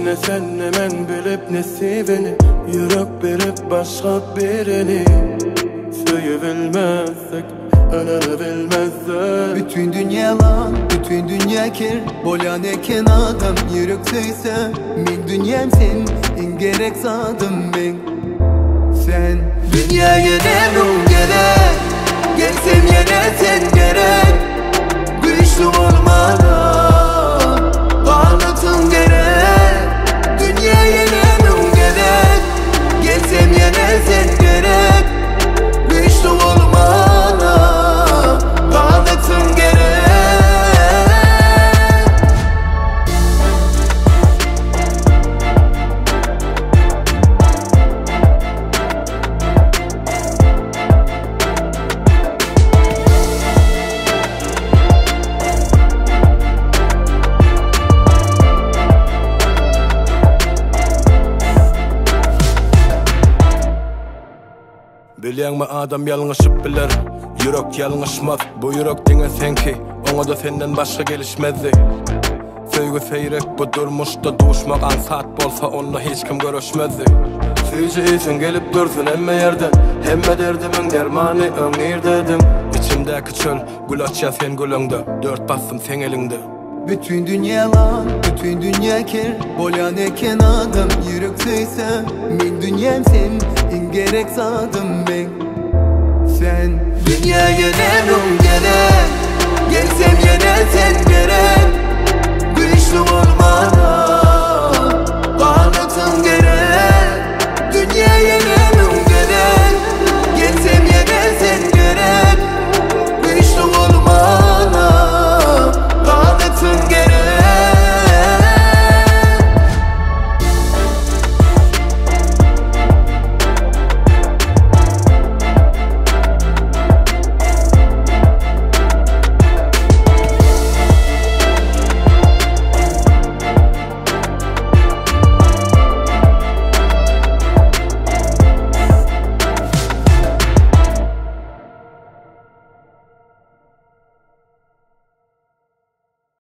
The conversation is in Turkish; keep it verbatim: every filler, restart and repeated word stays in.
ne sen ne men bilip nesibini, yürek berip başka birini. Sevilmezsek, önerebilmezsek. Bütün dünya lan, bütün dünya kir. Bolan eken adam yürek söyse, min dünyam sen, en gerek zadım ben. Sen dünyaya nemrum gerek, gelsem yine sen gerek. Güçlü olmadan varlığın gerek. Dünyaya nemrum gerek, gelsem yine sen gerek. Güçlü olmadan varlığın gerek. Bilýänmi adam ýalňyşyp biler, yürek ýalňyşmaz. Bu yürek diňe senki, oňa da senden başga gelişmezdi. Söýgü seýrek bu durmuşda duşmak ansat bolsa onunla hiç kim görüşmezdi. Süýje isen gelip dursun emme yerden, hemme derdimin dermany öňür dedim. İçimdäki çöl gül açýar sen gülüňde, dört bassym sen elinde. Bütün dünya lan, bütün dünya kir. Bolan eken adam yürek söyse, min dünyam sen, en gerek zadım ben. Sen dünyaya nemrum gerek, gelsem yine sen gerek. Güçlü olmadan